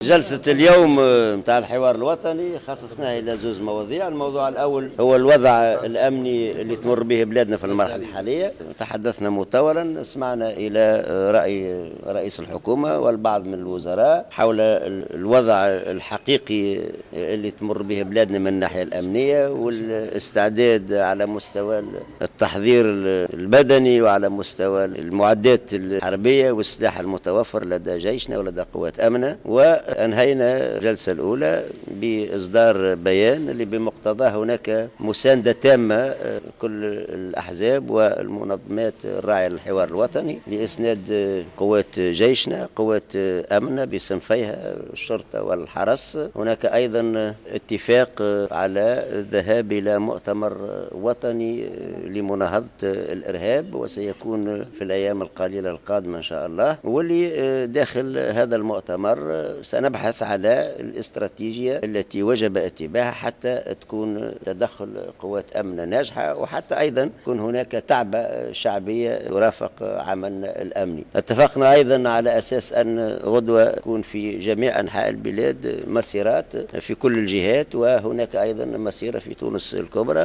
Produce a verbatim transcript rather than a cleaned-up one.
جلسة اليوم متاع الحوار الوطني خصصناها إلى زوز مواضيع. الموضوع الأول هو الوضع الأمني اللي تمر به بلادنا في المرحلة الحالية. تحدثنا مطولا، سمعنا إلى رأي رئيس الحكومة والبعض من الوزراء حول الوضع الحقيقي اللي تمر به بلادنا من الناحية الأمنية، والاستعداد على مستوى التحضير البدني وعلى مستوى المعدات الحربية والسلاح المتوفر لدى جيشنا ولدى قوات أمننا. وأنهينا الجلسة الأولى بإصدار بيان اللي بمقتضاه هناك مساندة تامة كل الأحزاب والمنظمات الراعية للحوار الوطني لإسناد قوات جيشنا، قوات أمننا بصنفيها الشرطة والحرس. هناك أيضا اتفاق على الذهاب إلى مؤتمر وطني لمناهضة الإرهاب، وسيكون في الأيام القليلة القادمة إن شاء الله. واللي داخل هذا المؤتمر سنبحث على الاستراتيجية التي وجب اتباعها حتى تكون تدخل قوات أمن ناجحة، وحتى أيضا يكون هناك تعبئة شعبية يرافق عملنا الأمني. اتفقنا أيضا على أساس أن غدوة تكون في جميع أنحاء البلاد مسيرات في كل الجهات، وهناك أيضا مسيرة في تونس الكبرى.